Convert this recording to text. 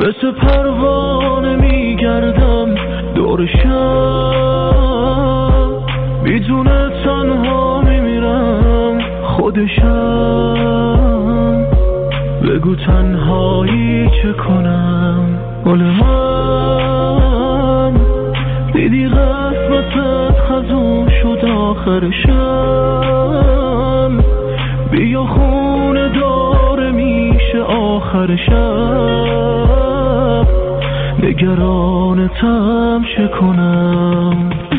مثل پروانه میگردم دور شب، میدونه تنها میمیرم خودشم. بگو تنهایی چه کنم گل من، دیدی قسمتت خزون شد آخرشم. بیا خونه داره میشه آخر شب، نگرانتم چه کنم.